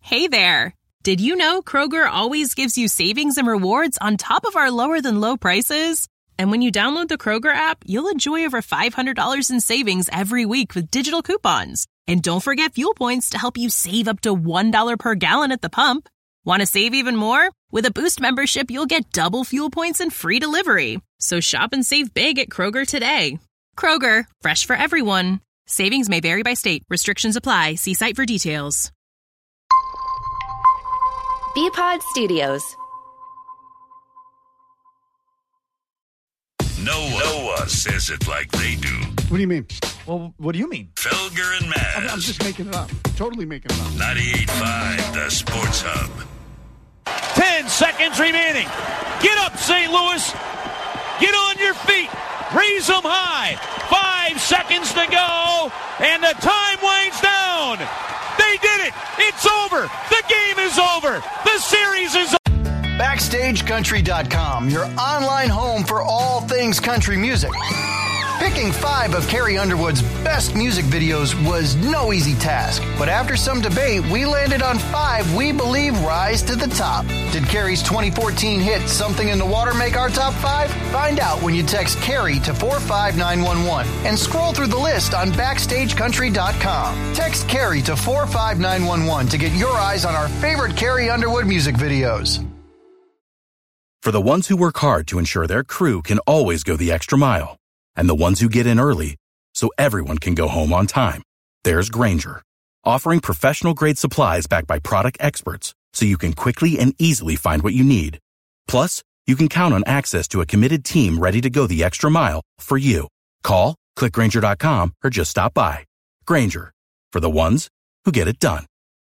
Hey there! Did you know Kroger always gives you savings and rewards on top of our lower-than-low prices? And when you download the Kroger app, you'll enjoy over $500 in savings every week with digital coupons. And don't forget fuel points to help you save up to $1 per gallon at the pump. Want to save even more? With a Boost membership, you'll get double fuel points and free delivery. So shop and save big at Kroger today. Kroger, fresh for everyone. Savings may vary by state. Restrictions apply. See site for details. Bpod Studios. Noah says it like they do. What do you mean? Well, what do you mean? Felger and Maz. I'm just making it up. Totally making it up. 98.5, the Sports Hub. 10 seconds remaining. Get up, St. Louis. Get on your feet. Raise them high. 5 seconds to go, and the time winds down. They did it. It's over. The game is over. The series is over. BackstageCountry.com, your online home for all things country music. Picking 5 of Carrie Underwood's best music videos was no easy task. But after some debate, we landed on 5 we believe rise to the top. Did Carrie's 2014 hit Something in the Water make our top 5? Find out when you text Carrie to 45911 and scroll through the list on BackstageCountry.com. Text Carrie to 45911 to get your eyes on our favorite Carrie Underwood music videos. For the ones who work hard to ensure their crew can always go the extra mile, and the ones who get in early so everyone can go home on time, there's Grainger, offering professional-grade supplies backed by product experts so you can quickly and easily find what you need. Plus, you can count on access to a committed team ready to go the extra mile for you. Call, click Grainger.com, or just stop by. Grainger, for the ones who get it done.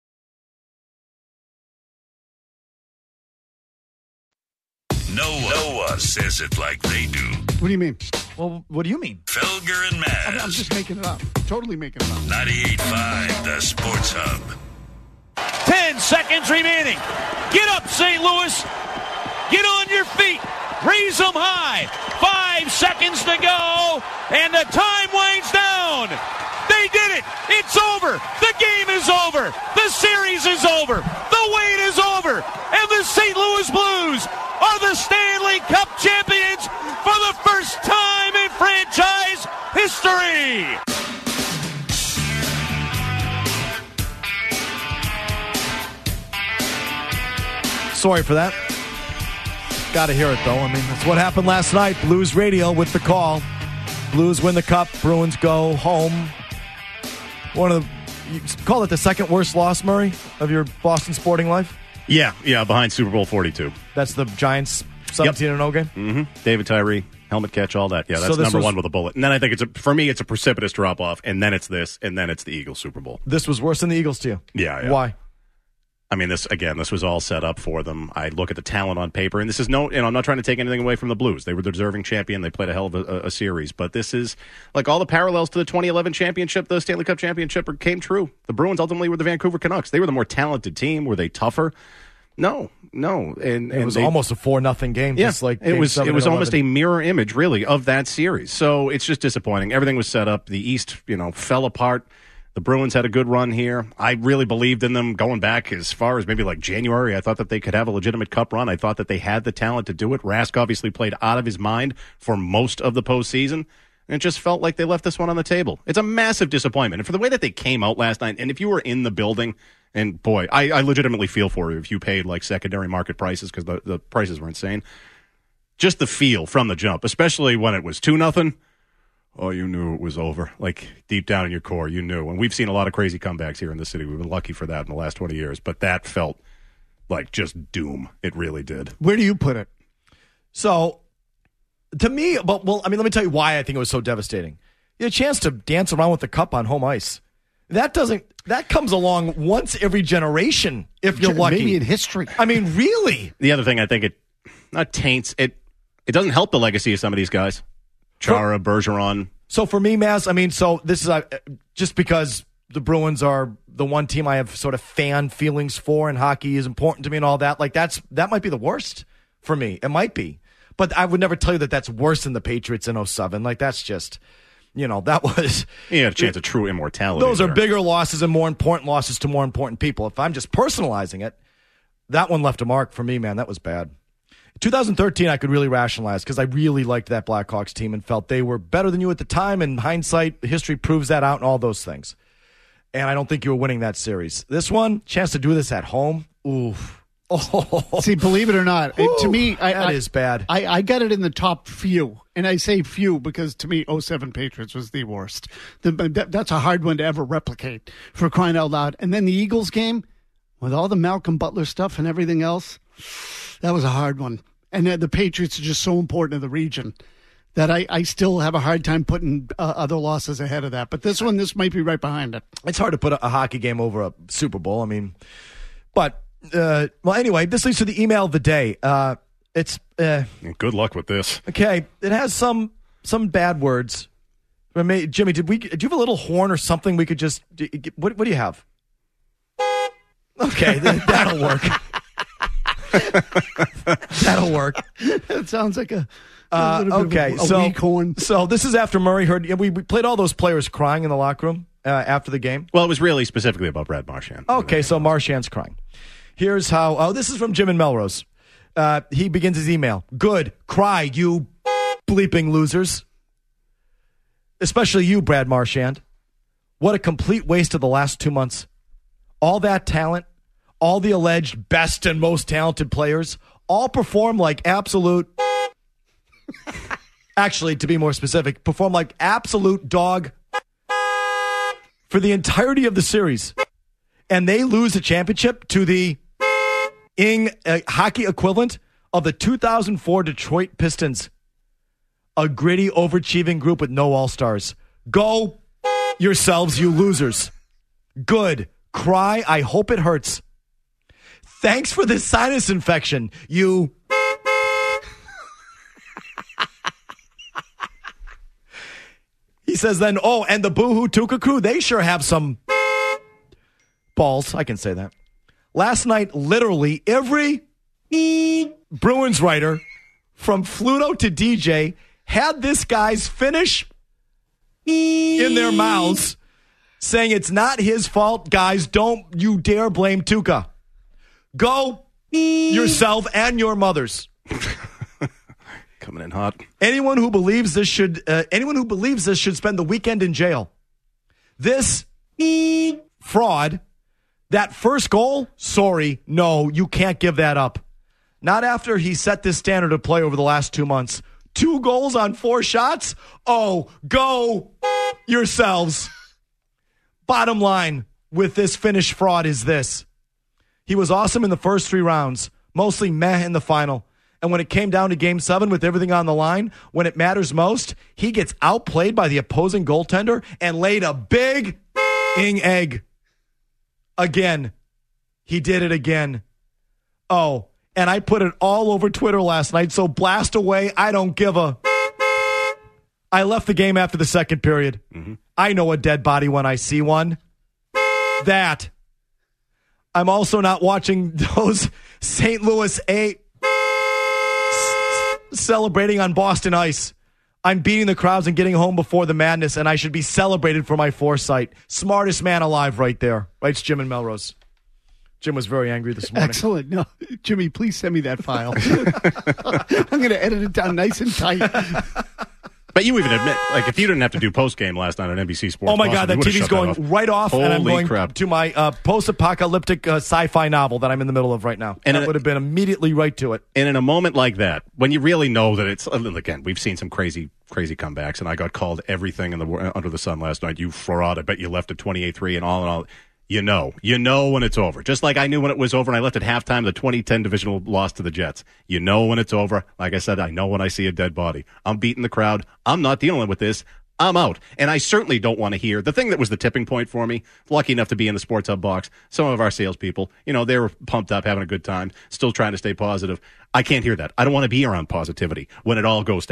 Noah says it like they do. What do you mean? Well, what do you mean? Felger and Maz. I'm just making it up. Totally making it up. 98.5, the Sports Hub. 10 seconds remaining. Get up, St. Louis. Get on your feet. Raise them high. 5 seconds to go, and the time winds down. They did it. It's over. The game is over. The series is over. The wait is over. And the St. Louis Blues are the Stanley Cup champions for the first time in franchise history. Sorry for that. Got to hear it, though. I mean, that's what happened last night. Blues radio with the call. Blues win the Cup. Bruins go home. One of the, you call it the second worst loss, Murray, of your Boston sporting life? Yeah, behind Super Bowl 42. That's the Giants 17-0 game? Mm-hmm. David Tyree, helmet catch, all that. Yeah, that's so number one with a bullet. And then I think for me, it's a precipitous drop-off, and then it's this, and then it's the Eagles Super Bowl. This was worse than the Eagles to you? Yeah. Why? I mean, this was all set up for them. I look at the talent on paper, and this is I'm not trying to take anything away from the Blues. They were the deserving champion. They played a hell of a series. But this is, like all the parallels to the 2011 championship, the Stanley Cup championship came true. The Bruins ultimately were the Vancouver Canucks. They were the more talented team. Were they tougher? No. And it was almost a 4-0 game. Yeah, just like it was almost a mirror image, really, of that series. So it's just disappointing. Everything was set up. The East, fell apart. The Bruins had a good run here. I really believed in them going back as far as maybe like January. I thought that they could have a legitimate cup run. I thought that they had the talent to do it. Rask obviously played out of his mind for most of the postseason. And it just felt like they left this one on the table. It's a massive disappointment. And for the way that they came out last night, and if you were in the building, and boy, I legitimately feel for you if you paid like secondary market prices because the prices were insane. Just the feel from the jump, especially when it was 2-0. Oh, you knew it was over. Like, deep down in your core, you knew. And we've seen a lot of crazy comebacks here in the city. We've been lucky for that in the last 20 years. But that felt like just doom. It really did. Where do you put it? So, to me, let me tell you why I think it was so devastating. You had a chance to dance around with the cup on home ice. That comes along once every generation, if you're lucky. Maybe in history. I mean, really? The other thing, I think it not taints, it doesn't help the legacy of some of these guys. Chara, Bergeron. So for me, Maz, this is just because the Bruins are the one team I have sort of fan feelings for, and hockey is important to me and all that. Like that might be the worst for me. It might be, but I would never tell you that that's worse than the Patriots in 2007. Like that's just that was... He had a chance of true immortality. Those are there. bigger losses and more important losses to more important people. If I'm just personalizing it, that one left a mark for me, man. That was bad. 2013, I could really rationalize because I really liked that Blackhawks team and felt they were better than you at the time. In hindsight, history proves that out and all those things. And I don't think you were winning that series. This one, chance to do this at home. Oof. Oh. See, believe it or not, to me, that is bad. I got it in the top few, and I say few because to me, 07 Patriots was the worst. That's a hard one to ever replicate, for crying out loud. And then the Eagles game, with all the Malcolm Butler stuff and everything else, that was a hard one. And the Patriots are just so important to the region that I still have a hard time putting other losses ahead of that. But this might be right behind it. It's hard to put a hockey game over a Super Bowl. I mean, but... well, anyway, this leads to the email of the day. It's good luck with this. Okay, it has some bad words. Jimmy, do you have a little horn or something we could just? What do you have? Okay, that'll work. That'll work. It sounds like a okay. weak horn. So this is after Murray heard. We played all those players crying in the locker room after the game. Well, it was really specifically about Brad Marchand. Okay, so Marchand's crying. Here's how. Oh, this is from Jim in Melrose. He begins his email. Good. Cry, you bleeping losers. Especially you, Brad Marchand. What a complete waste of the last 2 months. All that talent, all the alleged best and most talented players, all perform like absolute... Actually, to be more specific, perform like absolute dog for the entirety of the series. And they lose the championship to the hockey equivalent of the 2004 Detroit Pistons, a gritty, overachieving group with no all-stars. Go yourselves, you losers. Good. Cry. I hope it hurts. Thanks for this sinus infection, you... He says then, and the Boohoo Tuca crew, they sure have some balls. I can say that. Last night, literally every Bruins writer from Fluto to DJ had this guy's finish in their mouths saying it's not his fault. Guys, don't you dare blame Tuca. Go yourself and your mothers. Coming in hot. Anyone who believes this should spend the weekend in jail. This fraud, that first goal, sorry, no, you can't give that up. Not after he set this standard of play over the last 2 months. 2 goals on 4 shots? Oh, go yourselves. Bottom line with this Finnish fraud is this. He was awesome in the first 3 rounds, mostly meh in the final. And when it came down to Game 7 with everything on the line, when it matters most, he gets outplayed by the opposing goaltender and laid a big egg. Again. He did it again. Oh, and I put it all over Twitter last night, so blast away. I don't give a... I left the game after the second period. Mm-hmm. I know a dead body when I see one. That. I'm also not watching those St. Louis 8 celebrating on Boston ice. I'm beating the crowds and getting home before the madness, and I should be celebrated for my foresight. Smartest man alive right there. Writes Jim in Melrose. Jim was very angry this morning. Excellent. No, Jimmy, please send me that file. I'm going to edit it down nice and tight. But you even admit, like, if you didn't have to do post-game last night on NBC Sports. Oh, my God, that TV's going right off, and I'm going to my post-apocalyptic sci-fi novel that I'm in the middle of right now. And that would have been immediately right to it. And in a moment like that, when you really know that it's, again, we've seen some crazy comebacks, and I got called everything under the sun last night. You fraud. I bet you left at 28-3 and all. You know when it's over. Just like I knew when it was over and I left at halftime the 2010 divisional loss to the Jets. You know when it's over. Like I said, I know when I see a dead body. I'm beating the crowd. I'm not dealing with this. I'm out. And I certainly don't want to hear the thing that was the tipping point for me. Lucky enough to be in the Sports Hub box. Some of our salespeople, they were pumped up, having a good time, still trying to stay positive. I can't hear that. I don't want to be around positivity when it all goes to hell.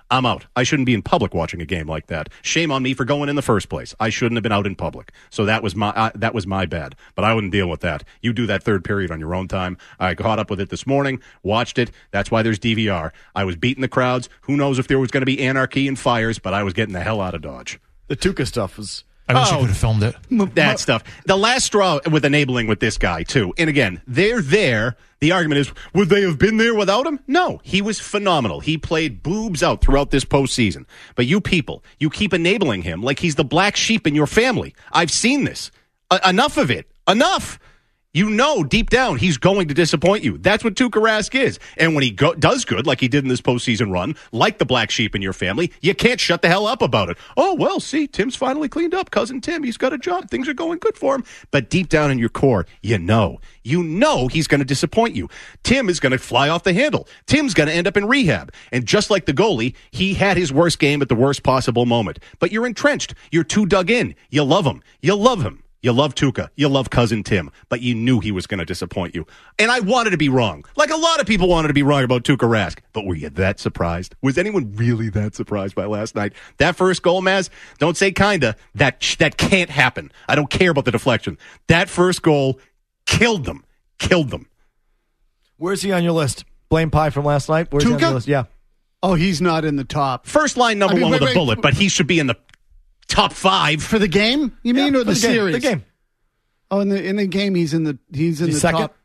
I'm out. I shouldn't be in public watching a game like that. Shame on me for going in the first place. I shouldn't have been out in public. So that was my bad. But I wouldn't deal with that. You do that third period on your own time. I caught up with it this morning, watched it. That's why there's DVR. I was beating the crowds. Who knows if there was going to be anarchy and fires, but I was getting the hell out of Dodge. The Tuca stuff was... I wish you could have filmed it. That stuff. The last straw with enabling with this guy, too. And again, they're there. The argument is, would they have been there without him? No. He was phenomenal. He played boobs out throughout this postseason. But you people, you keep enabling him like he's the black sheep in your family. I've seen this. Enough of it. Enough. You know deep down he's going to disappoint you. That's what Tuukka Rask is. And when he does good, like he did in this postseason run, like the black sheep in your family, you can't shut the hell up about it. Oh, well, see, Tim's finally cleaned up. Cousin Tim, he's got a job. Things are going good for him. But deep down in your core, you know he's going to disappoint you. Tim is going to fly off the handle. Tim's going to end up in rehab. And just like the goalie, he had his worst game at the worst possible moment. But you're entrenched. You're too dug in. You love him. You love him. You love Tuukka. You love Cousin Tim. But you knew he was going to disappoint you. And I wanted to be wrong. Like a lot of people wanted to be wrong about Tuukka Rask. But were you that surprised? Was anyone really that surprised by last night? That first goal, Maz, don't say kinda. That can't happen. I don't care about the deflection. That first goal killed them. Killed them. Where's he on your list? Blame Pie from last night? Where's he on your list? Yeah. Oh, he's not in the top. First line number one with a bullet, but he should be in the top 5 for the game. You mean or the series? The game. Oh, in the game, he's in the second? top.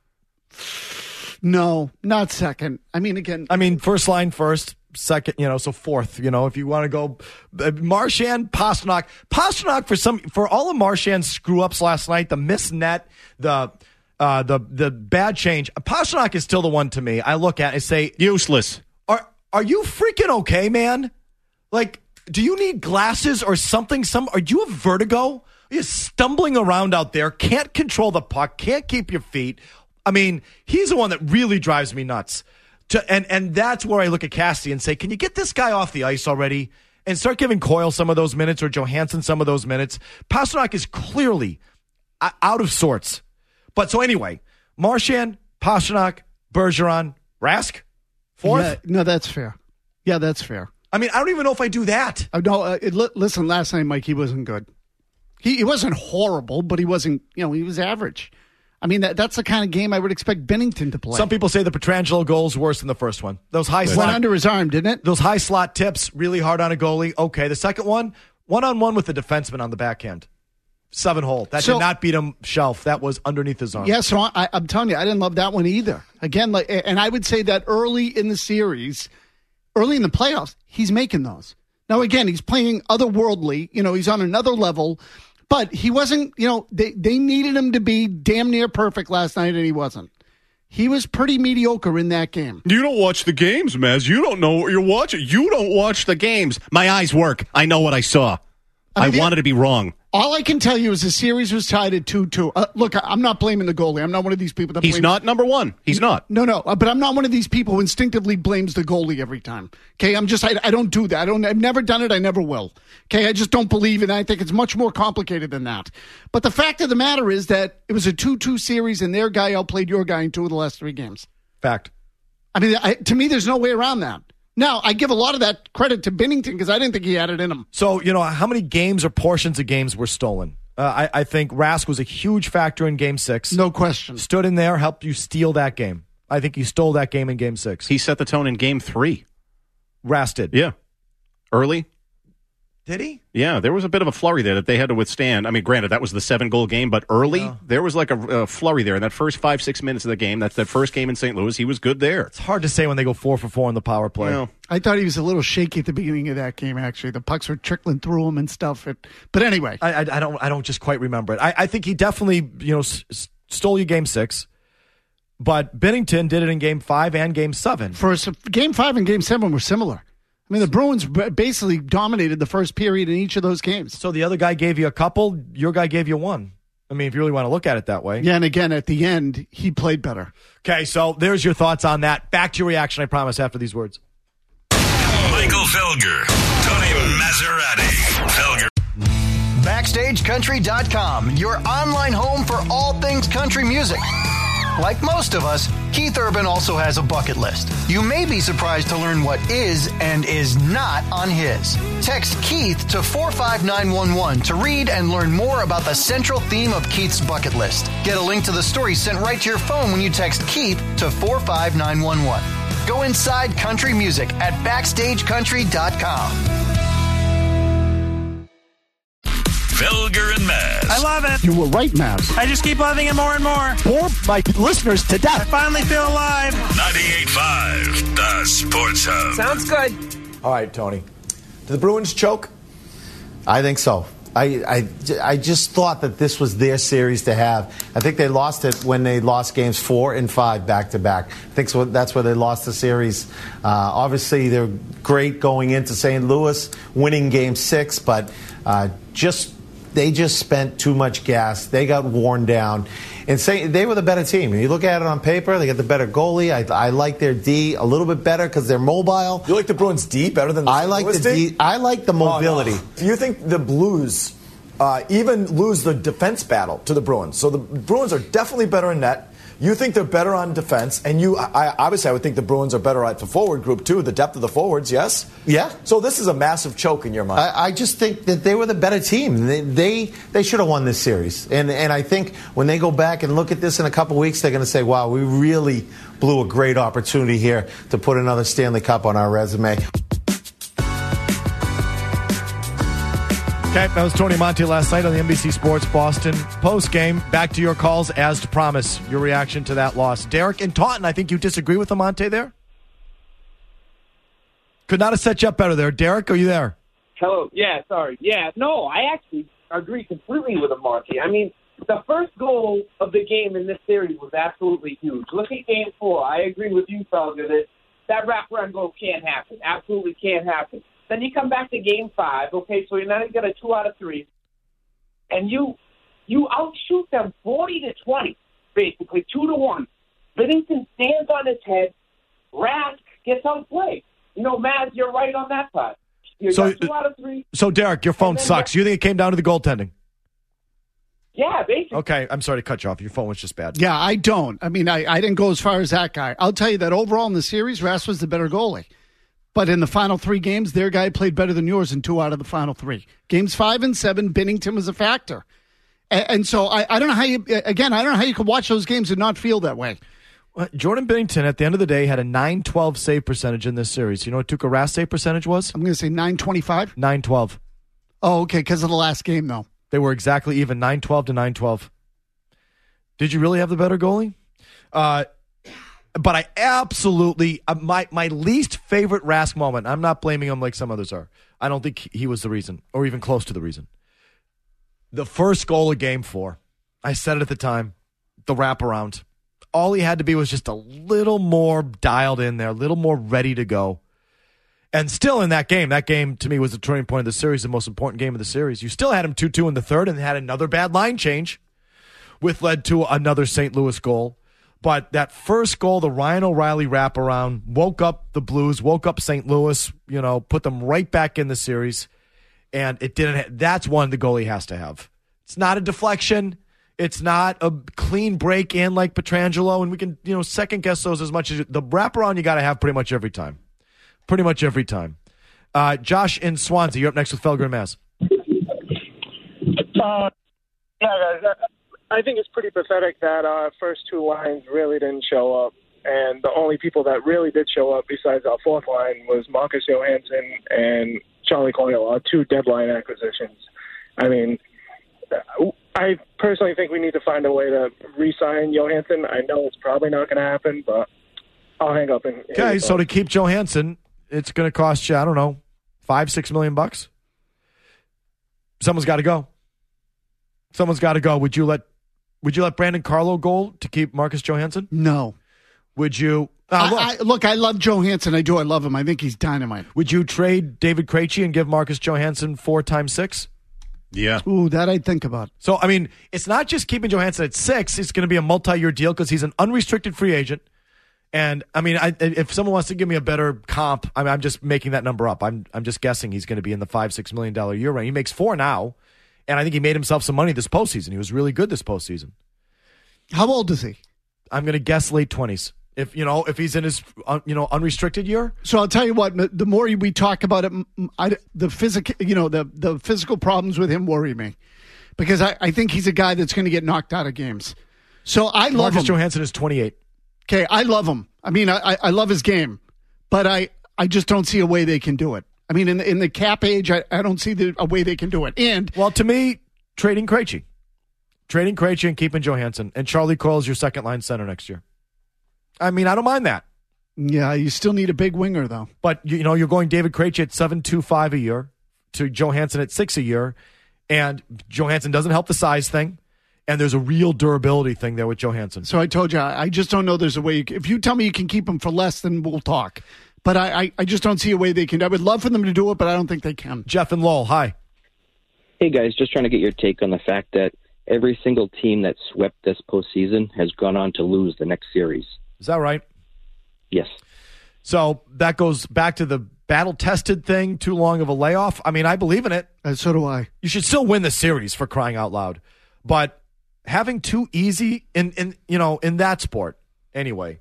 No, not second. I mean, again. I mean, first line first, second. So fourth. If you want to go, Marchand, Pastrnak. Pastrnak for all of Marchand's screw ups last night, the missed net, the bad change. Pastrnak is still the one to me. I look at and say useless. Are you freaking okay, man? Like. Do you need glasses or something? Are you have vertigo? Are you stumbling around out there? Can't control the puck. Can't keep your feet. I mean, he's the one that really drives me nuts. And that's where I look at Cassidy and say, can you get this guy off the ice already and start giving Coyle some of those minutes or Johansson some of those minutes? Pastrnak is clearly out of sorts. But so anyway, Marchand, Pastrnak, Bergeron, Rask, fourth? Yeah, no, that's fair. Yeah, that's fair. I mean, I don't even know if I do that. Listen, last night, Mike, he wasn't good. He wasn't horrible, but he wasn't, he was average. I mean, that's the kind of game I would expect Binnington to play. Some people say the Pietrangelo goal's worse than the first one. Those high slot. Went under his arm, didn't it? Those high slot tips, really hard on a goalie. Okay, the second one-on-one with the defenseman on the backhand. 7-hole. That did not beat him shelf. That was underneath his arm. Yeah, so I'm telling you, I didn't love that one either. Again, and I would say that early in the series, early in the playoffs, he's making those. Now, again, he's playing otherworldly. He's on another level. But he wasn't, they needed him to be damn near perfect last night, and he wasn't. He was pretty mediocre in that game. You don't watch the games, Maz. You don't know what you're watching. You don't watch the games. My eyes work. I know what I saw. I wanted to be wrong. All I can tell you is the series was tied at 2-2. Look, I'm not blaming the goalie. I'm not one of these people that He's not number one. He's not. No, but I'm not one of these people who instinctively blames the goalie every time. Okay, I don't do that. I've never done it. I never will. Okay, I just don't believe it. I think it's much more complicated than that. But the fact of the matter is that it was a 2-2 series, and their guy outplayed your guy in 2 of the last 3 games. Fact. I mean, to me, there's no way around that. Now, I give a lot of that credit to Binnington because I didn't think he had it in him. So, how many games or portions of games were stolen? I think Rask was a huge factor in Game 6. No question. Stood in there, helped you steal that game. I think he stole that game in Game 6. He set the tone in Game 3. Rask did. Yeah. Early. Did he? Yeah, there was a bit of a flurry there that they had to withstand. I mean, granted, that was the 7-goal game, but early, there was like a flurry there. In that first 5-6 minutes of the game, that's that first game in St. Louis, he was good there. It's hard to say when they go 4 for 4 in the power play. Well, I thought he was a little shaky at the beginning of that game, actually. The pucks were trickling through him and stuff. But anyway. I don't just quite remember it. I think he definitely, stole you Game 6. But Binnington did it in Game 5 and Game 7. Game 5 and Game 7 were similar. I mean, the Bruins basically dominated the first period in each of those games. So the other guy gave you a couple, your guy gave you 1. I mean, if you really want to look at it that way. Yeah, and again, at the end, he played better. Okay, so there's your thoughts on that. Back to your reaction, I promise, after these words. Michael Felger, Tony Maserati, Felger. BackstageCountry.com, your online home for all things country music. Like most of us, Keith Urban also has a bucket list. You may be surprised to learn what is and is not on his. Text Keith to 45911 to read and learn more about the central theme of Keith's bucket list. Get a link to the story sent right to your phone when you text Keith to 45911. Go inside country music at BackstageCountry.com. Felger and Maz. I love it. You were right, Mavs. I just keep loving it more and more. Bore my listeners to I death. finally feel alive. 98.5, the Sports Hub. Sounds good. All right, Tony. Do the Bruins choke? I think so. I just thought that this was their series to have. I think they lost it when they lost games 4 and 5 back-to-back. I think that's where they lost the series. Obviously, they're great going into St. Louis, winning Game 6, but they just spent too much gas. They got worn down. And they were the better team. When you look at it on paper, they got the better goalie. I like their D a little bit better because they're mobile. You like the Bruins D better than the I like the D. I like the mobility. Oh, no. Do you think the Blues even lose the defense battle to the Bruins? So the Bruins are definitely better in net. You think they're better on defense, and obviously I would think the Bruins are better at the forward group too, the depth of the forwards, yes? Yeah. So this is a massive choke in your mind. I just think that they were the better team. They should have won this series. And I think when they go back and look at this in a couple weeks, they're going to say, wow, we really blew a great opportunity here to put another Stanley Cup on our resume. Okay, that was Tony Monte last night on the NBC Sports Boston post-game. Back to your calls as to promise, your reaction to that loss. Derek in Taunton, I think you disagree with Monte there? Could not have set you up better there. Derek, are you there? Hello. Yeah, sorry. Yeah, no, I actually agree completely with Monte. I mean, the first goal of the game in this series was absolutely huge. Look at Game 4. I agree with you, Felger, that wraparound goal can't happen. Absolutely can't happen. Then you come back to Game 5, okay, so you're not going to get a 2 out of 3, and you outshoot them 40-20, basically 2-1. Livingston stands on his head. Rask gets outplayed. Maz, you're right on that part. You got 2 out of 3. So, Derek, your phone sucks. You think it came down to the goaltending? Yeah, basically. Okay, I'm sorry to cut you off. Your phone was just bad. Yeah, I don't. I mean, I didn't go as far as that guy. I'll tell you that overall in the series, Rask was the better goalie. But in the final 3 games, their guy played better than yours in 2 out of the final 3. Games 5 and 7, Binnington was a factor. And so I don't know how you, again, I don't know how you could watch those games and not feel that way. Well, Jordan Binnington, at the end of the day, had a .912 save percentage in this series. You know what Tuukka Rask save percentage was? I'm going to say .925. .912. Oh, okay, because of the last game, though. They were exactly even, .912 to .912. Did you really have the better goalie? But I absolutely, my least favorite Rask moment, I'm not blaming him like some others are. I don't think he was the reason, or even close to the reason. The first goal of Game 4, I said it at the time, the wraparound. All he had to be was just a little more dialed in there, a little more ready to go. And still in that game to me was the turning point of the series, the most important game of the series. You still had him 2-2 in the third and had another bad line change, which led to another St. Louis goal. But that first goal, the Ryan O'Reilly wraparound, woke up the Blues, woke up St. Louis, put them right back in the series. And it didn't. That's one the goalie has to have. It's not a deflection. It's not a clean break in like Pietrangelo. And we can, second guess those as much as the wraparound you got to have pretty much every time. Pretty much every time. Josh in Swansea, you're up next with Felger and Maz. Yeah, guys. I think it's pretty pathetic that our first 2 lines really didn't show up. And the only people that really did show up besides our 4th line was Marcus Johansson and Charlie Coyle, our 2 deadline acquisitions. I mean, I personally think we need to find a way to re-sign Johansson. I know it's probably not going to happen, but I'll hang up. Okay, so to keep Johansson, it's going to cost you, I don't know, $5-6 million bucks. Someone's got to go. Someone's got to go. Would you let Brandon Carlo go to keep Marcus Johansson? No. Would you? Look, I love Johansson. I do. I love him. I think he's dynamite. Would you trade David Krejci and give Marcus Johansson 4 times 6? Yeah. Ooh, that I'd think about. So, I mean, it's not just keeping Johansson at 6. It's going to be a multi-year deal because he's an unrestricted free agent. And, I mean, if someone wants to give me a better comp, I'm just making that number up. I'm just guessing he's going to be in the $5-6 million a year range. He makes 4 now. And I think he made himself some money this postseason. He was really good this postseason. How old is he? I'm going to guess late 20s. If he's in his unrestricted year. So I'll tell you what. The more we talk about it, the physical problems with him worry me, because I think he's a guy that's going to get knocked out of games. So I love Marcus him. Johansson is 28. Okay, I love him. I mean, I love his game, but I just don't see a way they can do it. I mean, in the cap age, I don't see a way they can do it. And well, to me, trading Krejci and keeping Johansson, and Charlie Coyle's your second line center next year. I mean, I don't mind that. Yeah, you still need a big winger, though. But, you're going David Krejci at $7.25 a year to Johansson at $6 a year, and Johansson doesn't help the size thing, and there's a real durability thing there with Johansson. So I told you, I just don't know there's a way. If you tell me you can keep him for less, then we'll talk. But I just don't see a way they can. I would love for them to do it, but I don't think they can. Jeff and Lowell, hi. Hey, guys, just trying to get your take on the fact that every single team that swept this postseason has gone on to lose the next series. Is that right? Yes. So that goes back to the battle-tested thing, too long of a layoff. I mean, I believe in it. So do I. You should still win the series, for crying out loud. But having too easy in that sport, anyway,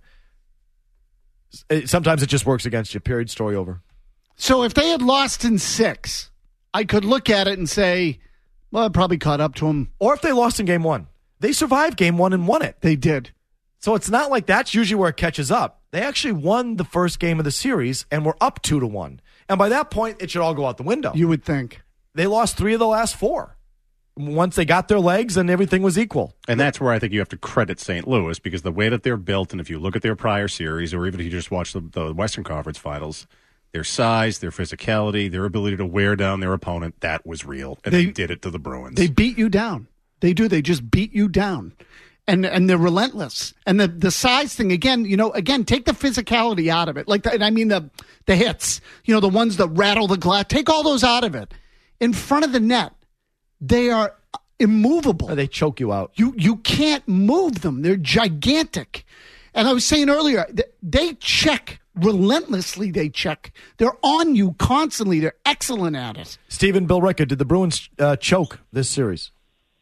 sometimes it just works against you. Period. Story over. So if they had lost in 6, I could look at it and say, well, it probably caught up to them. Or if they lost in game 1. They survived game 1 and won it. They did. So it's not like that's usually where it catches up. They actually won the first game of the series and were up 2-1. And by that point, it should all go out the window. You would think. They lost 3 of the last 4. Once they got their legs and everything was equal. And that's where I think you have to credit St. Louis, because the way that they're built, and if you look at their prior series, or even if you just watch the Western Conference Finals, their size, their physicality, their ability to wear down their opponent, that was real. And they did it to the Bruins. They beat you down. They do. They just beat you down. And they're relentless. And the size thing, again, take the physicality out of it. And I mean the hits, the ones that rattle the glass. Take all those out of it. In front of the net, they are immovable. They choke you out. You can't move them. They're gigantic. And I was saying earlier, they check relentlessly. They check. They're on you constantly. They're excellent at it. Stephen Billerica, did the Bruins choke this series?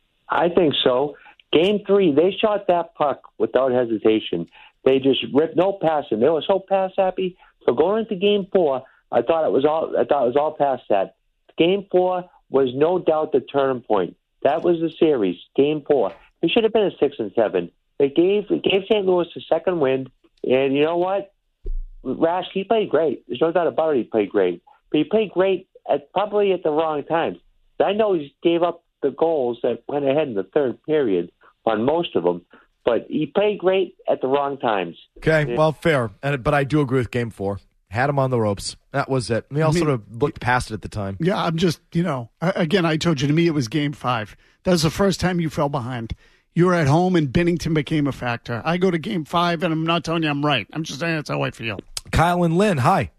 I think so. Game 3, they shot that puck without hesitation. They just ripped no passing. They were so pass happy. So going into Game 4, I thought it was all past that. Game 4 was no doubt the turning point. That was the series. Game 4. It should have been a 6 and 7. They gave St. Louis a second wind, and you know what? Rask, he played great. There's no doubt about it. He played great, but he played great probably at the wrong times. I know he gave up the goals that went ahead in the third period on most of them, but he played great at the wrong times. Okay, well, fair. But I do agree with Game 4. Had him on the ropes. That was it. We all sort of looked past it at the time. Yeah, I'm just, again, I told you, to me, it was Game 5. That was the first time you fell behind. You were at home and Binnington became a factor. I go to Game 5, and I'm not telling you I'm right. I'm just saying that's how I feel. Kyle and Lynn, hi.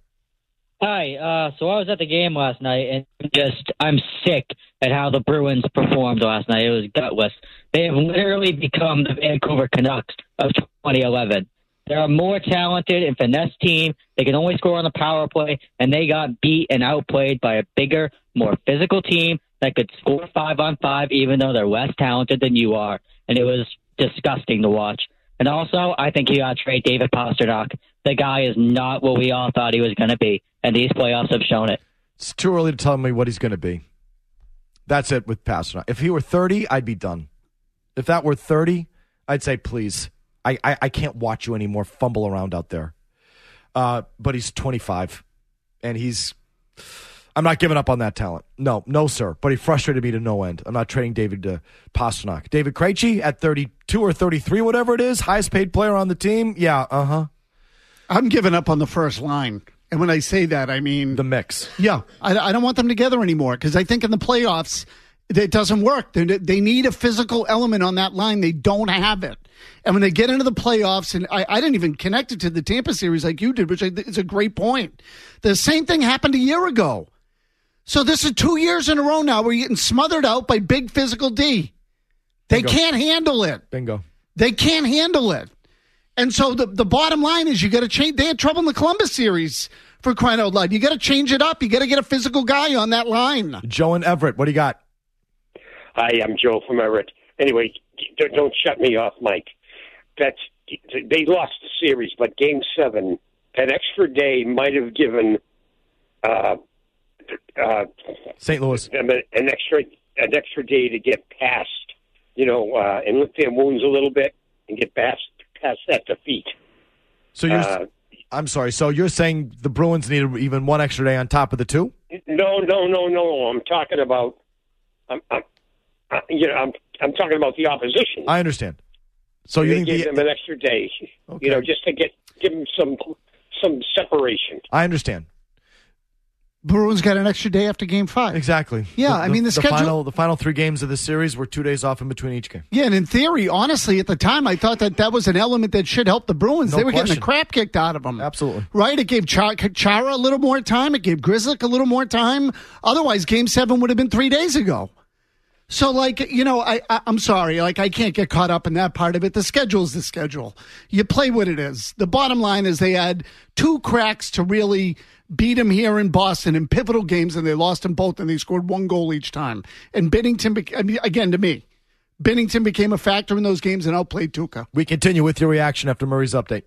Hi. So I was at the game last night, and I'm sick at how the Bruins performed last night. It was gutless. They have literally become the Vancouver Canucks of 2011. They're a more talented and finesse team. They can only score on the power play, and they got beat and outplayed by a bigger, more physical team that could score 5-on-5, even though they're less talented than you are. And it was disgusting to watch. And also, I think you got to trade David Pastrnak. The guy is not what we all thought he was going to be, and these playoffs have shown it. It's too early to tell me what he's going to be. That's it with Pastrnak. If he were 30, I'd be done. If that were 30, I'd say, please. I can't watch you anymore fumble around out there. But he's 25, and I'm not giving up on that talent. No, sir. But he frustrated me to no end. I'm not trading David to Pastrnak. David Krejci at 32 or 33, whatever it is, highest paid player on the team. Yeah, I'm giving up on the first line. And when I say that, I mean the mix. Yeah, I don't want them together anymore, because I think in the playoffs it doesn't work. They need a physical element on that line. They don't have it. And when they get into the playoffs, and I didn't even connect it to the Tampa series like you did, which is a great point. The same thing happened a year ago. So this is 2 years in a row now where you're getting smothered out by big physical D. They can't handle it. Bingo. They can't handle it. And so the bottom line is you got to change. They had trouble in the Columbus series, for crying out loud. You got to change it up. You got to get a physical guy on that line. Joe and Everett, what do you got? Hi, I'm Joe from Everett. Anyway, don't shut me off, Mike. they lost the series, but Game 7, an extra day might have given St. Louis an extra day to get past, and lick their wounds a little bit and get past that defeat. So I'm sorry. So you're saying the Bruins needed even one extra day on top of the two? No. I'm talking about. I'm talking about the opposition. I understand. So you gave them an extra day, just to give them some separation. I understand. Bruins got an extra day after Game 5. Exactly. Yeah, the schedule. The final 3 games of the series were 2 days off in between each game. Yeah, and in theory, honestly, at the time, I thought that was an element that should help the Bruins. They were getting the crap kicked out of them. Absolutely. Right? It gave Chara a little more time. It gave Grzelcyk a little more time. Otherwise, Game 7 would have been 3 days ago. So, I'm sorry. I can't get caught up in that part of it. The schedule's the schedule. You play what it is. The bottom line is they had 2 cracks to really beat them here in Boston in pivotal games, and they lost them both, and they scored 1 goal each time. And Binnington, again, to me, Binnington became a factor in those games and outplayed Tuukka. We continue with your reaction after Murray's update.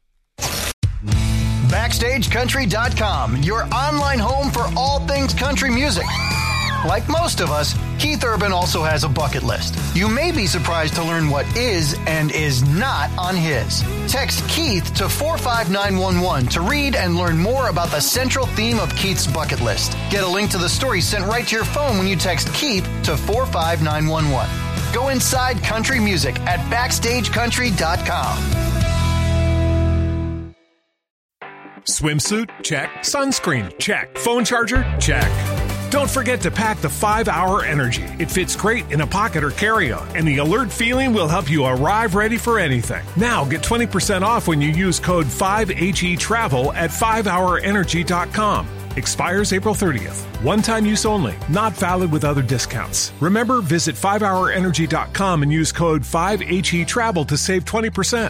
BackstageCountry.com, your online home for all things country music. Like most of us, Keith Urban also has a bucket list. You may be surprised to learn what is and is not on his. Text Keith to 45911 to read and learn more about the central theme of Keith's bucket list. Get a link to the story sent right to your phone when you text Keith to 45911. Go inside country music at BackstageCountry.com. Swimsuit? Check. Sunscreen? Check. Phone charger? Check. Don't forget to pack the 5-Hour Energy. It fits great in a pocket or carry-on, and the alert feeling will help you arrive ready for anything. Now get 20% off when you use code 5HETRAVEL at 5hourenergy.com. Expires April 30th. One-time use only. Not valid with other discounts. Remember, visit 5hourenergy.com and use code 5HETRAVEL to save 20%.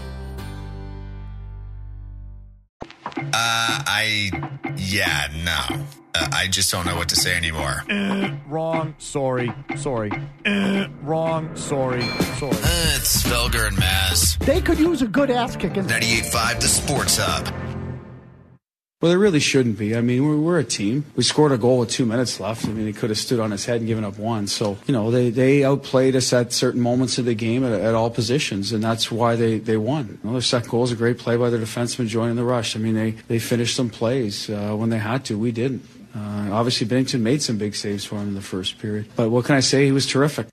No. I just don't know what to say anymore. Wrong. Sorry. Wrong. Sorry. It's Felger and Maz. They could use a good ass kicking. 98.5 The Sports Hub. Well, there really shouldn't be. We're a team. We scored a goal with 2 minutes left. He could have stood on his head and given up 1. So, they outplayed us at certain moments of the game at all positions, and that's why they won. Their second goal was a great play by their defenseman joining the rush. They finished some plays when they had to. We didn't. Obviously, Binnington made some big saves for him in the first period. But what can I say? He was terrific.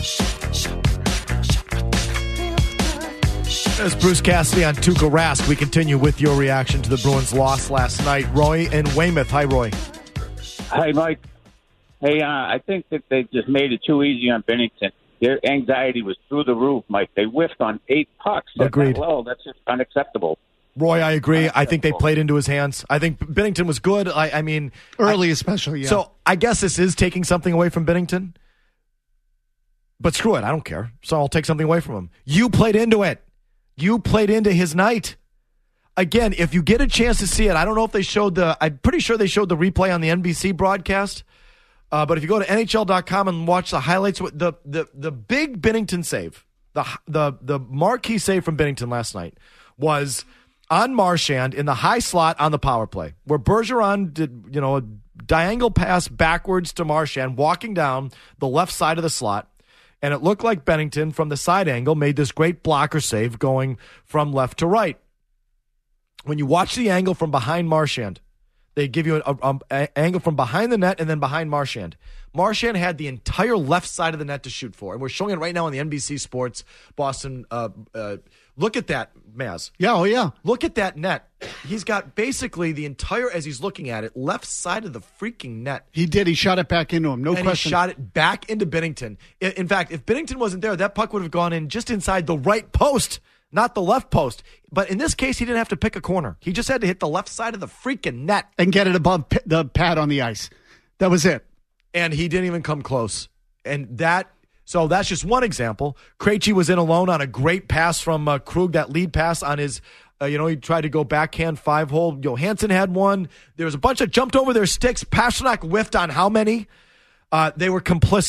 As Bruce Cassidy on Tuukka Rask, we continue with your reaction to the Bruins' loss last night. Roy in Weymouth. Hi, Roy. Hi, Mike. Hey, I think that they just made it too easy on Binnington. Their anxiety was through the roof, Mike. They whiffed on 8 pucks. Agreed. That's just unacceptable. Roy, I agree. I think they played into his hands. I think Binnington was good. Early especially, yeah. So I guess this is taking something away from Binnington. But screw it. I don't care. So I'll take something away from him. You played into it. You played into his night. Again, if you get a chance to see it, I don't know if they showed I'm pretty sure they showed the replay on the NBC broadcast. But if you go to NHL.com and watch the highlights, the big Binnington save, the marquee save from Binnington last night was on Marchand in the high slot on the power play, where Bergeron did, a diagonal pass backwards to Marchand, walking down the left side of the slot. And it looked like Binnington from the side angle made this great blocker save going from left to right. When you watch the angle from behind Marchand, they give you an angle from behind the net and then behind Marchand. Marchand had the entire left side of the net to shoot for. And we're showing it right now on the NBC Sports Boston. Look at that, Maz. Yeah, oh yeah. Look at that net. He's got basically the entire, as he's looking at it, left side of the freaking net. He did. He shot it back into him. No question. And he shot it back into Binnington. In fact, if Binnington wasn't there, that puck would have gone in just inside the right post, not the left post. But in this case, he didn't have to pick a corner. He just had to hit the left side of the freaking net. And get it above the pad on the ice. That was it. And he didn't even come close. So that's just one example. Krejci was in alone on a great pass from Krug, that lead pass on his, he tried to go backhand 5-hole. Johansson had one. There was a bunch that jumped over their sticks. Pastrnak whiffed on how many? They were complicit.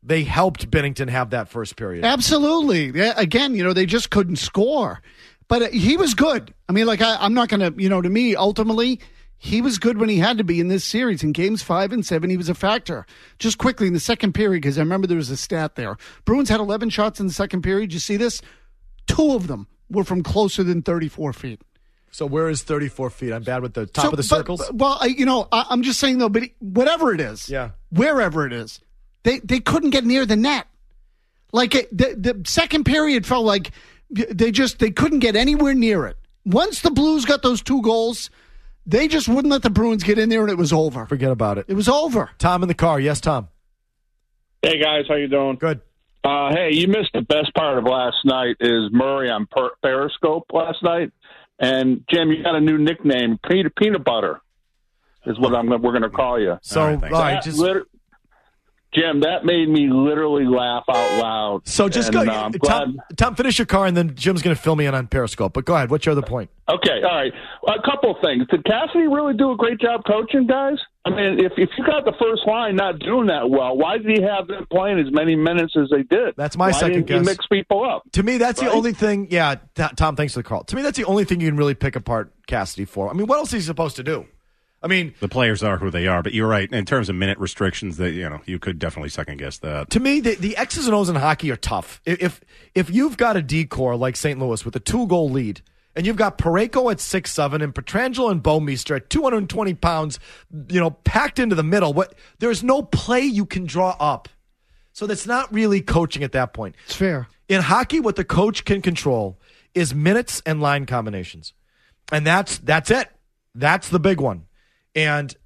they helped Bennington have that first period. Absolutely. Yeah, again, they just couldn't score. But he was good. I mean, I'm not going to, to me, ultimately, he was good when he had to be in this series. In games 5 and 7, he was a factor. Just quickly, in the second period, because I remember there was a stat there. Bruins had 11 shots in the second period. You see this? 2 of them were from closer than 34 feet. So where is 34 feet? I'm bad with the top of the circles. Well, I'm just saying, though, but whatever it is, wherever it is, they couldn't get near the net. The second period felt like they couldn't get anywhere near it. Once the Blues got those 2 goals, they just wouldn't let the Bruins get in there, and it was over. Forget about it. It was over. Tom in the car. Yes, Tom. Hey, guys. How you doing? Good. Hey, you missed the best part of last night is Murray on Periscope last night. And, Jim, you got a new nickname, Peanut Butter, is what we're going to call you. So, Jim, that made me literally laugh out loud. So just go. Tom, finish your car, and then Jim's going to fill me in on Periscope. But go ahead. What's your other point? Okay, all right. A couple of things. Did Cassidy really do a great job coaching, guys? I mean, if you got the first line not doing that well, why did he have them playing as many minutes as they did? That's my second guess. Why didn't he mix people up? To me, that's the only thing. Yeah, Tom, thanks for the call. To me, that's the only thing you can really pick apart Cassidy for. I mean, what else is he supposed to do? I mean, the players are who they are, but you're right. In terms of minute restrictions, that you could definitely second guess that. To me, the X's and O's in hockey are tough. If you've got a D-core like St. Louis with a 2-goal lead, and you've got Parayko at 6'7" and Pietrangelo and Bouwmeester at 220 pounds, packed into the middle, there's no play you can draw up. So that's not really coaching at that point. It's fair. In hockey, what the coach can control is minutes and line combinations, and that's it. That's the big one. And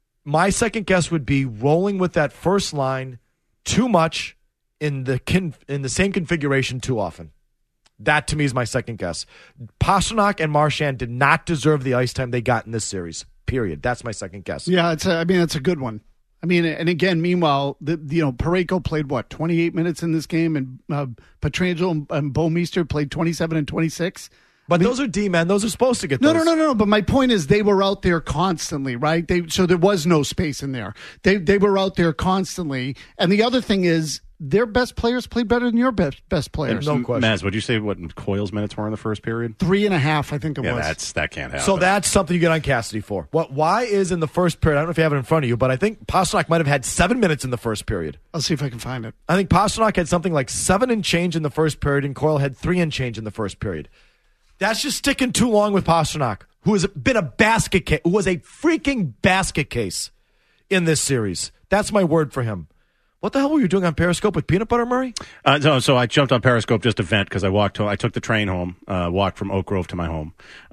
my second guess would be rolling with that first line too much in the same configuration too often. That, to me, is my second guess. Pastrnak and Marchand did not deserve the ice time they got in this series, period. That's my second guess. Yeah, that's a good one. I mean, and again, meanwhile, Parayko played, 28 minutes in this game, and Pietrangelo and Bouwmeester played 27 and 26. But those are D-men. Those are supposed to get those. No. But my point is they were out there constantly, right? So there was no space in there. They were out there constantly. And the other thing is their best players played better than your best players. No question. Maz, would you say what Coyle's minutes were in the first period? 3.5, I think it was. Yeah, that can't happen. So that's something you get on Cassidy for. Why is in the first period, I don't know if you have it in front of you, but I think Pastrnak might have had 7 minutes in the first period. I'll see if I can find it. I think Pastrnak had something like 7 and change in the first period, and Coyle had 3 and change in the first period. That's just sticking too long with Pastrnak, who has been a basket case, who was a freaking basket case in this series. That's my word for him. What the hell were you doing on Periscope with Peanut Butter, Murray? So I jumped on Periscope just to vent because I took the train home, walked from Oak Grove to my home.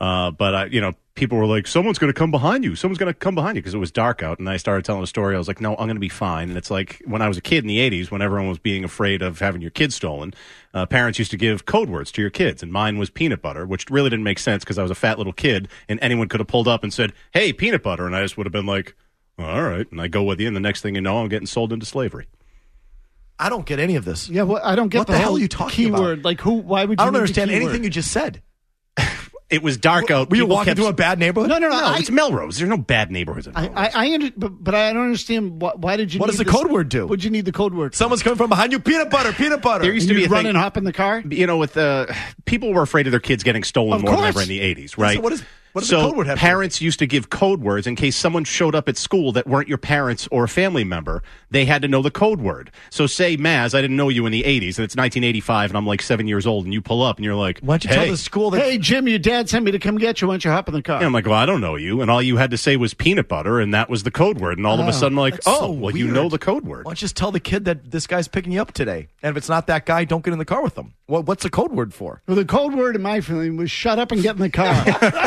But people were like, someone's going to come behind you. Someone's going to come behind you because it was dark out. And I started telling a story. I was like, no, I'm going to be fine. And it's like when I was a kid in the 80s, when everyone was being afraid of having your kids stolen, parents used to give code words to your kids. And mine was peanut butter, which really didn't make sense because I was a fat little kid and anyone could have pulled up and said, hey, peanut butter. And I just would have been like, all right. And I go with you. And the next thing you know, I'm getting sold into slavery. I don't get any of this. Yeah, I don't get what the hell are you talking keyword. about? Like who? Why would you? I don't understand anything you just said. It was dark out. Were you walking through a bad neighborhood? No. It's Melrose. There's no bad neighborhoods in Melrose. But I don't understand why did you? What does the code word do? What did you need the code word? Someone's coming from behind you. Peanut butter. There used to be a run thing, and hop in the car. With people were afraid of their kids getting stolen more than ever in the 80s, right? So what does So the code word have parents used to give code words in case someone showed up at school that weren't your parents or a family member. They had to know the code word. So say, Maz, I didn't know you in the 80s, and it's 1985, and I'm like 7 years old, and you pull up, and you're like, why don't you tell the school that... Hey, Jim, your dad sent me to come get you. Why don't you hop in the car? And I'm like, well, I don't know you. And all you had to say was peanut butter, and that was the code word. And all of a sudden, like, you know the code word. Why don't you just tell the kid that this guy's picking you up today? And if it's not that guy, don't get in the car with them. What's the code word for? Well, the code word in my feeling was shut up and get in the car.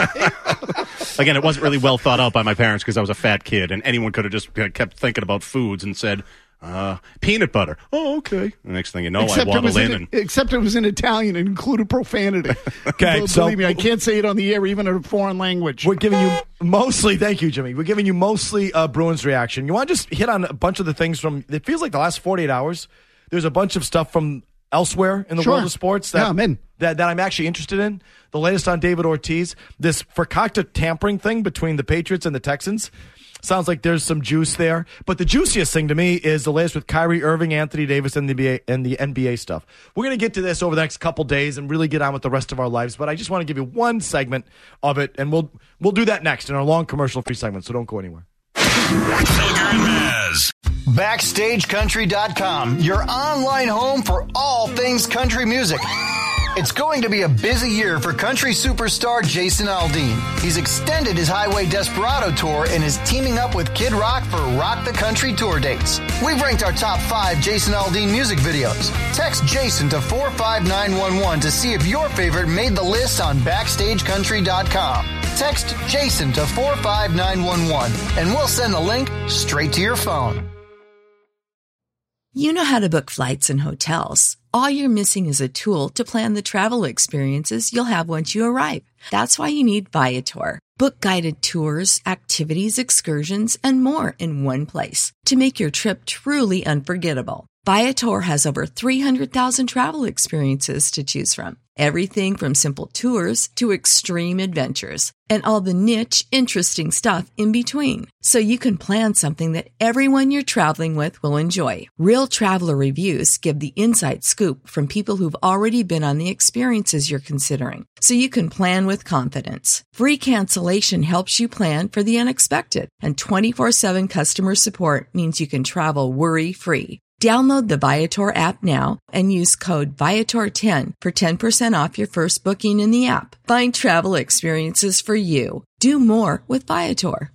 Again, it wasn't really well thought out by my parents because I was a fat kid, and anyone could have just kept thinking about foods and said, peanut butter. Oh, okay. The next thing you know, I waddled in. Except it was in Italian and included profanity. Okay, believe me, I can't say it on the air, even in a foreign language. We're giving you mostly, thank you, Jimmy. We're giving you mostly Bruins reaction. You want to just hit on a bunch of the things from, it feels like the last 48 hours, there's a bunch of stuff from elsewhere in the world of sports that I'm actually interested in. The latest on David Ortiz, this Fakakta tampering thing between the Patriots and the Texans. Sounds like there's some juice there. But the juiciest thing to me is the latest with Kyrie Irving, Anthony Davis, and the NBA stuff. We're going to get to this over the next couple days and really get on with the rest of our lives. But I just want to give you one segment of it, and we'll do that next in our long commercial-free segment, so don't go anywhere. Felger and Maz. BackstageCountry.com, your online home for all things country music. It's going to be a busy year for country superstar Jason Aldean. He's extended his Highway Desperado tour and is teaming up with Kid Rock for Rock the Country tour dates. We've ranked our top 5 Jason Aldean music videos. Text Jason to 45911 to see if your favorite made the list on BackstageCountry.com. Text Jason to 45911 and we'll send the link straight to your phone. You know how to book flights and hotels. All you're missing is a tool to plan the travel experiences you'll have once you arrive. That's why you need Viator. Book guided tours, activities, excursions, and more in one place to make your trip truly unforgettable. Viator has over 300,000 travel experiences to choose from. Everything from simple tours to extreme adventures and all the niche, interesting stuff in between. So you can plan something that everyone you're traveling with will enjoy. Real traveler reviews give the inside scoop from people who've already been on the experiences you're considering. So you can plan with confidence. Free cancellation helps you plan for the unexpected. And 24/7 customer support means you can travel worry-free. Download the Viator app now and use code Viator10 for 10% off your first booking in the app. Find travel experiences for you. Do more with Viator.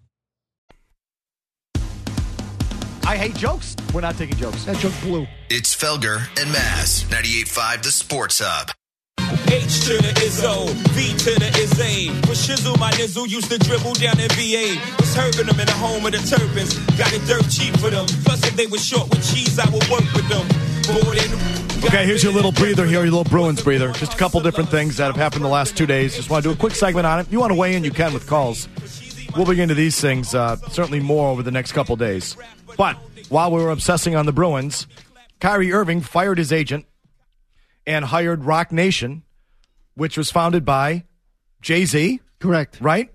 I hate jokes. We're not taking jokes. That joke blew. It's Felger and Maz, 98.5 The Sports Hub. H to the Izzo, V to the Izzy. With Shizzle, my nizzle used to dribble down in VA. Was herbing them in the home of the Turbans. Got it dirt cheap for them. Plus, if they were short with cheese, I would work with them. Okay, here's your little breather here, your little Bruins breather. Just a couple different things that have happened the last 2 days. Just want to do a quick segment on it. If you want to weigh in, you can with calls. We'll begin to these things, certainly more over the next couple days. But while we were obsessing on the Bruins, Kyrie Irving fired his agent and hired Rock Nation, which was founded by Jay-Z. Correct. Right?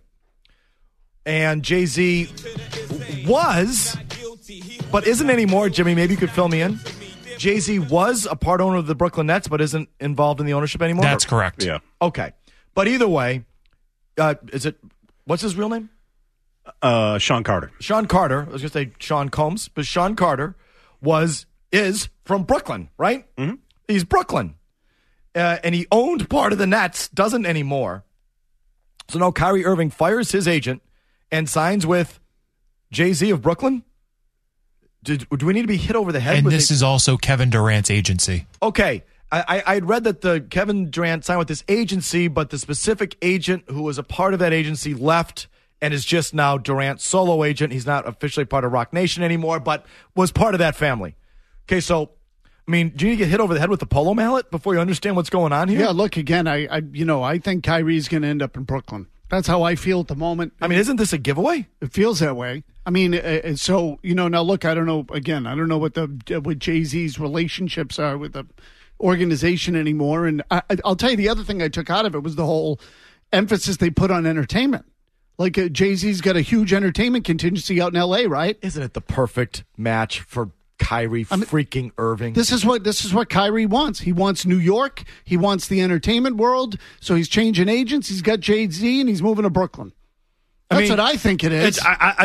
And Jay-Z was, but isn't anymore, Jimmy, maybe you could fill me in. Jay-Z was a part owner of the Brooklyn Nets, but isn't involved in the ownership anymore? That's correct. Yeah. Okay. But either way, what's his real name? Sean Carter. Sean Carter. I was going to say Sean Combs, but Sean Carter is from Brooklyn, right? Mm-hmm. He's Brooklyn. And he owned part of the Nets, doesn't anymore. So now Kyrie Irving fires his agent and signs with Jay-Z of Brooklyn? Do we need to be hit over the head? And this is also Kevin Durant's agency. Okay. I'd read that the Kevin Durant signed with this agency, but the specific agent who was a part of that agency left and is just now Durant's solo agent. He's not officially part of Rock Nation anymore, but was part of that family. Okay, so, I mean, do you need to get hit over the head with the polo mallet before you understand what's going on here? Yeah, look, again, I think Kyrie's going to end up in Brooklyn. That's how I feel at the moment. I mean, isn't this a giveaway? It feels that way. I mean, so, now look, I don't know what Jay-Z's relationships are with the organization anymore. And I'll tell you, the other thing I took out of it was the whole emphasis they put on entertainment. Like Jay-Z's got a huge entertainment contingency out in L.A., right? Isn't it the perfect match for Kyrie freaking Irving? This is what Kyrie wants. He wants New York. He wants the entertainment world. So he's changing agents. He's got Jay-Z, and he's moving to Brooklyn. That's what I think it is.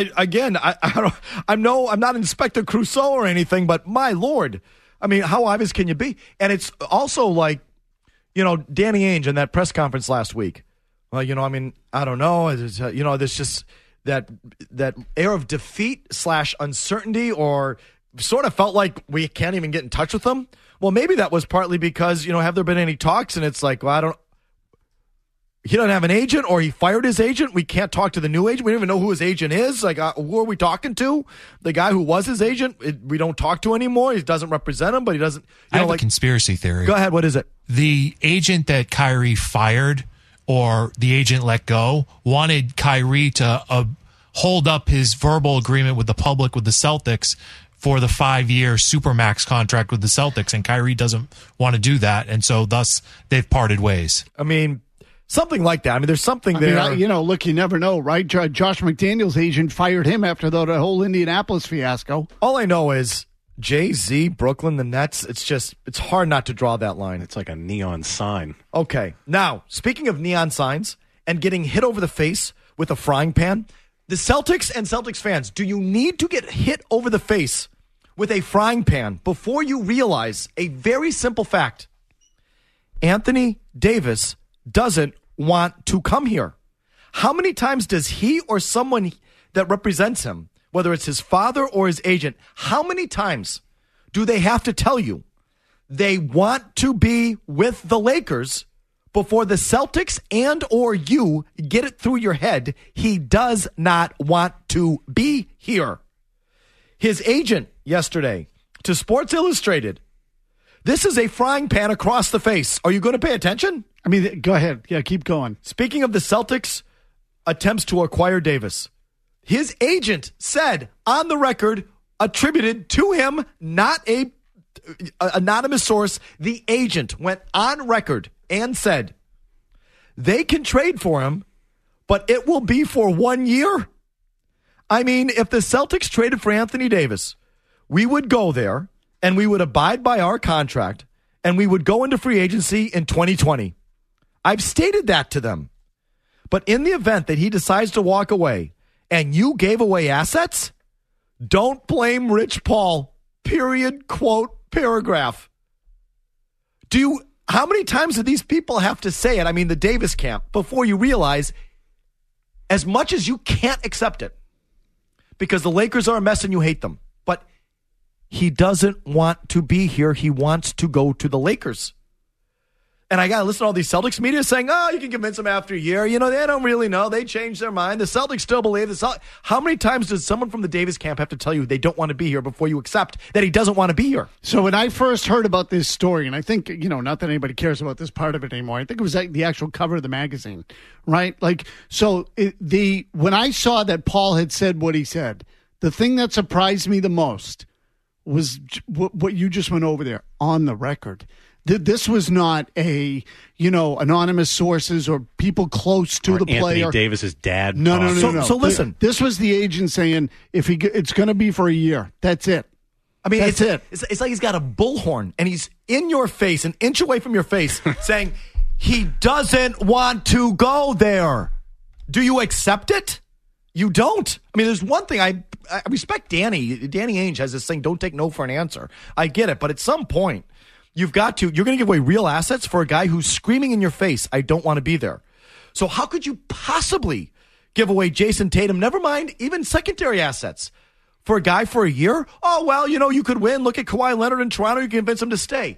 I'm not Inspector Clouseau or anything, but my Lord. I mean, how obvious can you be? And it's also like, Danny Ainge in that press conference last week. Well, I don't know. There's just that air of defeat / uncertainty, or sort of felt like we can't even get in touch with them. Well, maybe that was partly because, have there been any talks? And it's like, well, he doesn't have an agent, or he fired his agent. We can't talk to the new agent. We don't even know who his agent is. Like, who are we talking to? The guy who was his agent, we don't talk to anymore. He doesn't represent him, but he doesn't. I have a conspiracy theory. Go ahead. What is it? The agent that Kyrie fired, or the agent let go, wanted Kyrie to hold up his verbal agreement with the public with the Celtics for the 5-year Supermax contract with the Celtics, and Kyrie doesn't want to do that, and so thus they've parted ways. I mean, Something like that. I mean, there's something there. I mean, look, you never know, right? Josh McDaniels' agent fired him after the whole Indianapolis fiasco. All I know is Jay-Z, Brooklyn, the Nets, it's hard not to draw that line. It's like a neon sign. Okay. Now, speaking of neon signs and getting hit over the face with a frying pan, the Celtics and Celtics fans, do you need to get hit over the face with a frying pan before you realize a very simple fact? Anthony Davis doesn't want to come here. How many times does he or someone that represents him, whether it's his father or his agent, how many times do they have to tell you they want to be with the Lakers before the Celtics and or you get it through your head he does not want to be here? His agent yesterday to Sports Illustrated, this is a frying pan across the face. Are you going to pay attention? I mean, go ahead. Yeah, keep going. Speaking of the Celtics' attempts to acquire Davis, his agent said on the record, attributed to him, not a anonymous source, the agent went on record and said they can trade for him, but it will be for 1 year. I mean, if the Celtics traded for Anthony Davis, we would go there and we would abide by our contract and we would go into free agency in 2020. I've stated that to them. But in the event that he decides to walk away and you gave away assets, don't blame Rich Paul. Period, quote, paragraph. How many times do these people have to say it? I mean, the Davis camp, before you realize, as much as you can't accept it, because the Lakers are a mess and you hate them, but he doesn't want to be here. He wants to go to the Lakers. And I got to listen to all these Celtics media saying, you can convince them after a year. They don't really know. They changed their mind. The Celtics still believe this. How many times does someone from the Davis camp have to tell you they don't want to be here before you accept that he doesn't want to be here? So when I first heard about this story, and I think, not that anybody cares about this part of it anymore, I think it was the actual cover of the magazine, right? When I saw that Paul had said what he said, the thing that surprised me the most was what you just went over there on the record. This was not anonymous sources or people close to the player. Anthony Davis's dad. No. So listen. This was the agent saying it's going to be for a year. That's it. I mean, that's it. It's like he's got a bullhorn and he's in your face, an inch away from your face, saying he doesn't want to go there. Do you accept it? You don't. I mean, there's one thing I respect. Danny Ainge has this thing, don't take no for an answer. I get it. But at some point, you're going to give away real assets for a guy who's screaming in your face, I don't want to be there. So how could you possibly give away Jason Tatum, never mind even secondary assets, for a guy for a year? Oh, well, you could win. Look at Kawhi Leonard in Toronto. You can convince him to stay.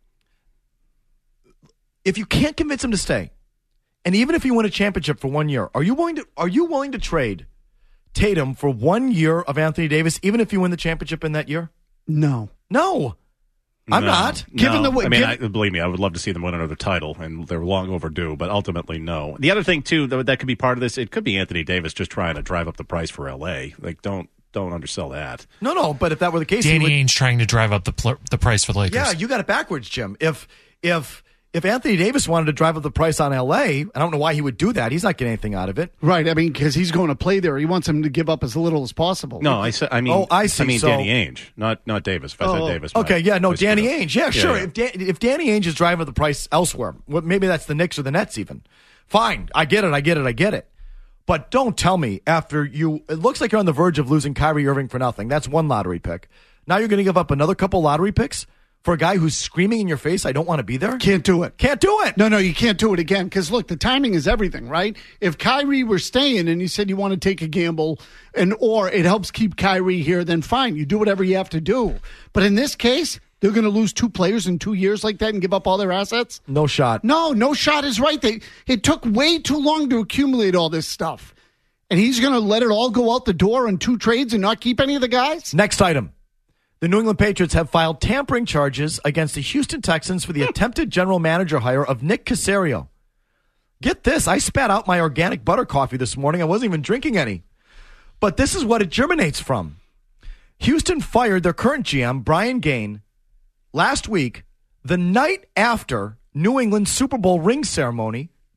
If you can't convince him to stay, and even if you win a championship for 1 year, are you willing to trade Tatum for 1 year of Anthony Davis, even if you win the championship in that year? No. I'm not. Believe me, I would love to see them win another title, and they're long overdue, but ultimately, no. The other thing, too, that could be part of this, it could be Anthony Davis just trying to drive up the price for L.A. Don't undersell that. No, but if that were the case... Danny Ainge trying to drive up the price for the Lakers. Yeah, you got it backwards, Jim. If Anthony Davis wanted to drive up the price on L.A., I don't know why he would do that. He's not getting anything out of it. Right. I mean, because he's going to play there. He wants him to give up as little as possible. No, I see. I see. Danny Ainge, not Davis. If I said Davis. Okay, Danny Ainge. Yeah, sure. Yeah. If Danny Ainge is driving up the price elsewhere, maybe that's the Knicks or the Nets even. Fine. I get it. But don't tell me it looks like you're on the verge of losing Kyrie Irving for nothing. That's one lottery pick. Now you're going to give up another couple lottery picks for a guy who's screaming in your face, I don't want to be there? Can't do it. No, you can't do it again. Because, look, the timing is everything, right? If Kyrie were staying and you said you want to take a gamble or it helps keep Kyrie here, then fine. You do whatever you have to do. But in this case, they're going to lose two players in 2 years like that and give up all their assets? No shot. No shot is right. It took way too long to accumulate all this stuff. And he's going to let it all go out the door in 2 trades and not keep any of the guys? Next item. The New England Patriots have filed tampering charges against the Houston Texans for the attempted general manager hire of Nick Caserio. Get this, I spat out my organic butter coffee this morning. I wasn't even drinking any. But this is what it germinates from. Houston fired their current GM, Brian Gaine, last week, the night after New England's Super Bowl ring ceremony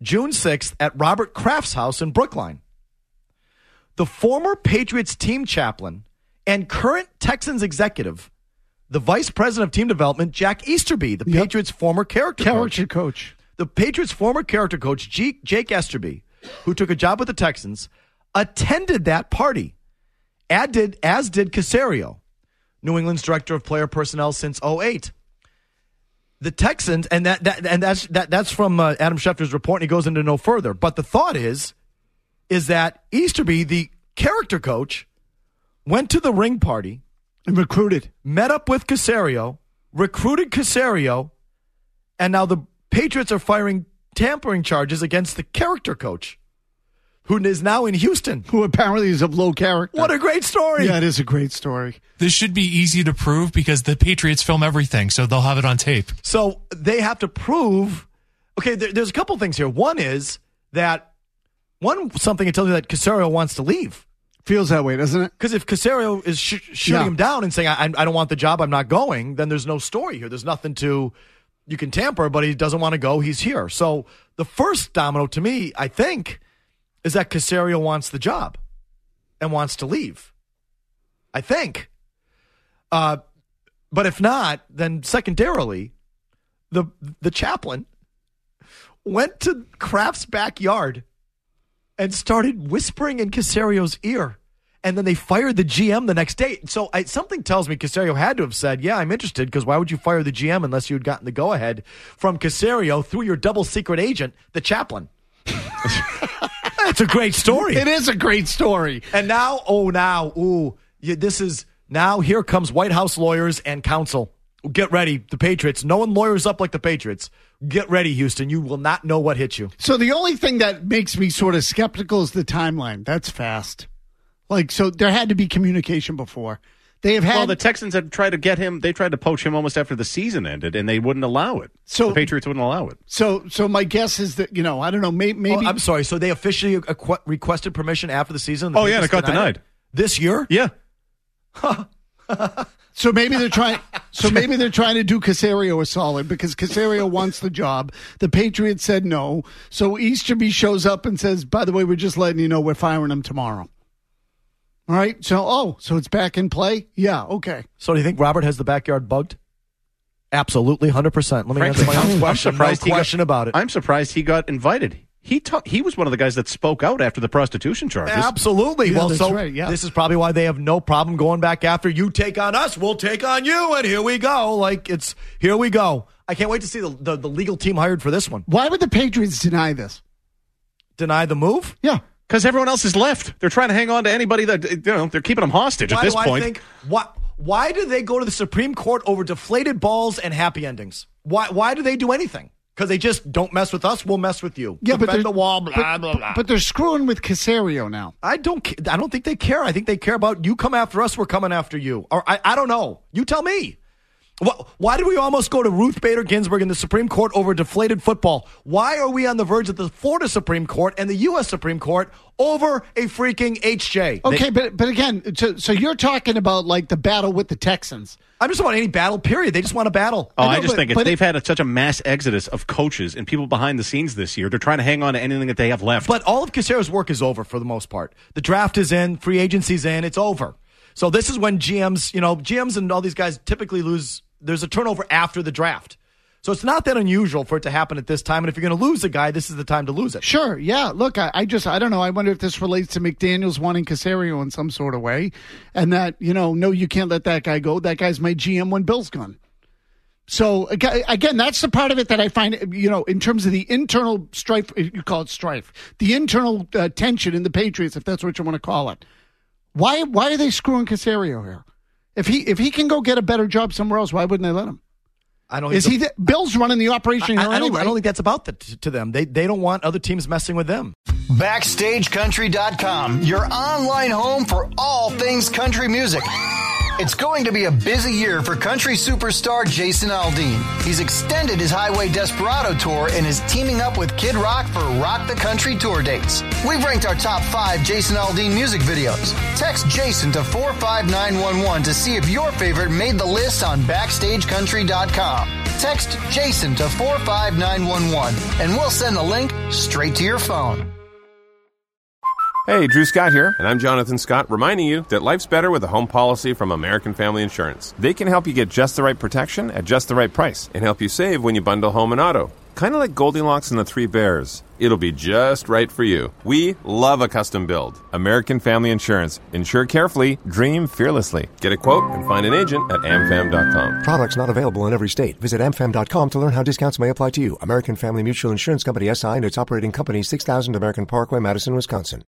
June 6th at Robert Kraft's house in Brookline. The former Patriots team chaplain and current Texans executive, the vice president of team development, Jack Easterby, the Patriots' former character coach. The Patriots' former character coach, Jake Easterby, who took a job with the Texans, attended that party, as did Caserio, New England's director of player personnel since 2008. The Texans, and that's from Adam Schefter's report, and he goes into no further. But the thought is that Easterby, the character coach, went to the ring party and met up with Caserio, recruited Caserio, and now the Patriots are firing tampering charges against the character coach, who is now in Houston. Who apparently is of low character. What a great story. Yeah, it is a great story. This should be easy to prove because the Patriots film everything, so they'll have it on tape. So they have to prove. Okay, there's a couple things here. One is that something that tells you that Caserio wants to leave. Feels that way, doesn't it? Because if Caserio is shooting him down and saying, I don't want the job, I'm not going, then there's no story here. There's nothing to, you can tamper, but he doesn't want to go, he's here. So the first domino to me, I think, is that Caserio wants the job and wants to leave. I think. But if not, then secondarily, the chaplain went to Kraft's backyard and started whispering in Caserio's ear. And then they fired the GM the next day. So something tells me Caserio had to have said, yeah, I'm interested, because why would you fire the GM unless you had gotten the go-ahead from Caserio through your double secret agent, the chaplain? It's a great story. It is a great story. And now, here comes White House lawyers and counsel. Get ready, the Patriots. No one lawyers up like the Patriots. Get ready, Houston. You will not know what hit you. So the only thing that makes me sort of skeptical is the timeline. That's fast. So there had to be communication before. Well, the Texans had tried to get him. They tried to poach him almost after the season ended, and they wouldn't allow it. So the Patriots wouldn't allow it. So my guess is that, I don't know, maybe. Oh, I'm sorry. So they officially requested permission after the season? And it got denied. This year? Yeah. So maybe they're trying. So maybe they're trying to do Caserio a solid because Caserio wants the job. The Patriots said no. So Easterby shows up and says, "By the way, we're just letting you know we're firing him tomorrow." All right. So it's back in play? Yeah, okay. So do you think Robert has the backyard bugged? Absolutely, 100%. Let me answer my own question. No question about it. I'm surprised he got invited. He was one of the guys that spoke out after the prostitution charges. Absolutely. Yeah, that's right. Yeah. This is probably why they have no problem going back after you take on us. We'll take on you, and here we go. Here we go. I can't wait to see the legal team hired for this one. Why would the Patriots deny this? Deny the move? Yeah. Because everyone else is left. They're trying to hang on to anybody that, they're keeping them hostage at this point. Why do they go to the Supreme Court over deflated balls and happy endings? Why do they do anything? Because they just don't mess with us, we'll mess with you. Yeah, defend the wall, blah, blah, blah. But they're screwing with Caserio now. I don't think they care. I think they care about you come after us, we're coming after you. Or I don't know. You tell me. Why did we almost go to Ruth Bader Ginsburg in the Supreme Court over deflated football? Why are we on the verge of the Florida Supreme Court and the U.S. Supreme Court over a freaking HJ? Okay, but again, so you're talking about like the battle with the Texans. I'm just about any battle, period. They just want to battle. I just think they've had such a mass exodus of coaches and people behind the scenes this year. They're trying to hang on to anything that they have left. But all of Caserio's work is over for the most part. The draft is in, free agency's in, it's over. So this is when GMs and all these guys typically lose. There's a turnover after the draft. So it's not that unusual for it to happen at this time. And if you're going to lose a guy, this is the time to lose it. Sure. Yeah. Look, I don't know. I wonder if this relates to McDaniels wanting Caserio in some sort of way. And that, no, you can't let that guy go. That guy's my GM when Bill's gone. So again, that's the part of it that I find, in terms of the internal strife, you call it strife, the internal tension in the Patriots, if that's what you want to call it. Why are they screwing Caserio here? If he can go get a better job somewhere else, why wouldn't they let him? Bill's running the operation here anyway. I don't think that's about to them. They don't want other teams messing with them. BackstageCountry.com, your online home for all things country music. It's going to be a busy year for country superstar Jason Aldean. He's extended his Highway Desperado tour and is teaming up with Kid Rock for Rock the Country tour dates. We've ranked our top 5 Jason Aldean music videos. Text Jason to 45911 to see if your favorite made the list on BackstageCountry.com. Text Jason to 45911 and we'll send the link straight to your phone. Hey, Drew Scott here, and I'm Jonathan Scott, reminding you that life's better with a home policy from American Family Insurance. They can help you get just the right protection at just the right price and help you save when you bundle home and auto. Kind of like Goldilocks and the Three Bears. It'll be just right for you. We love a custom build. American Family Insurance. Insure carefully, dream fearlessly. Get a quote and find an agent at amfam.com. Products not available in every state. Visit amfam.com to learn how discounts may apply to you. American Family Mutual Insurance Company, SI, and its operating company, 6000 American Parkway, Madison, Wisconsin.